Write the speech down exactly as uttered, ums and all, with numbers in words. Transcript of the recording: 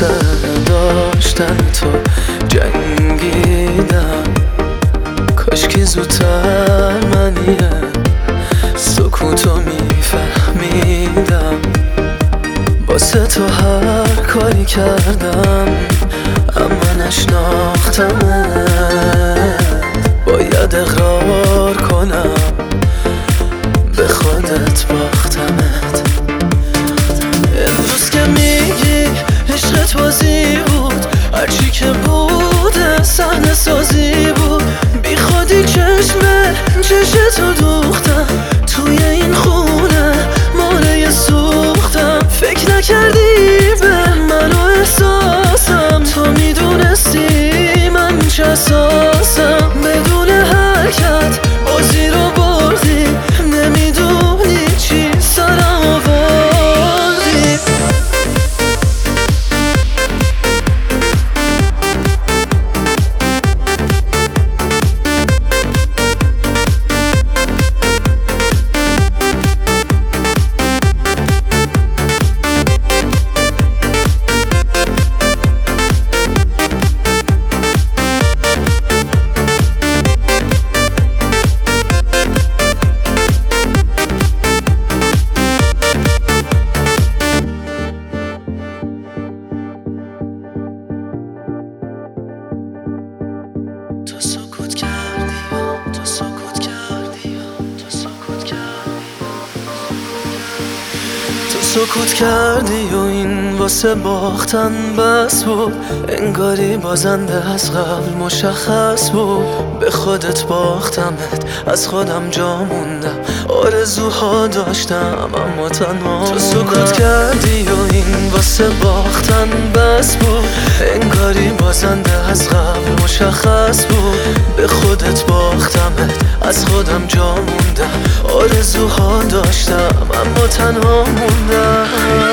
واسه داشتن تو جنگیدم، کاشکی زودتر منیه سکوتو میفهمیدم. واسه تو هر کاری کردم اما نشناختمت، باید اقرار کنم به خودت باختمت. امروز که میگی عشقت بازی بود، هرچی که بود صحنه سازی بود، بی خودی چشمه چشتو دوختم، توی این خونه مانع سوختم. فکر نکردی به من و احساسم، تو میدونستی من چه اساسم. بدون حرکت بازی رو بردی، نمیدونی چی سرم آوردی. تو سکوت کردی، تو سکوت کردی، تو سکوت کردی، تو سکوت کردی و این واسه باختن بس بود. انگاری بازنده از قبل مشخص بود. به خودت باختمت، از خودم جا موندم، آرزوها داشتم اما تنها. تو سکوت کردی و این واسه باختن بس بود. انگاری بازنده از قبل مشخص بود. به خودت باختمت، از خودم جا موندم، آرزوها داشتم اما تنها موندم.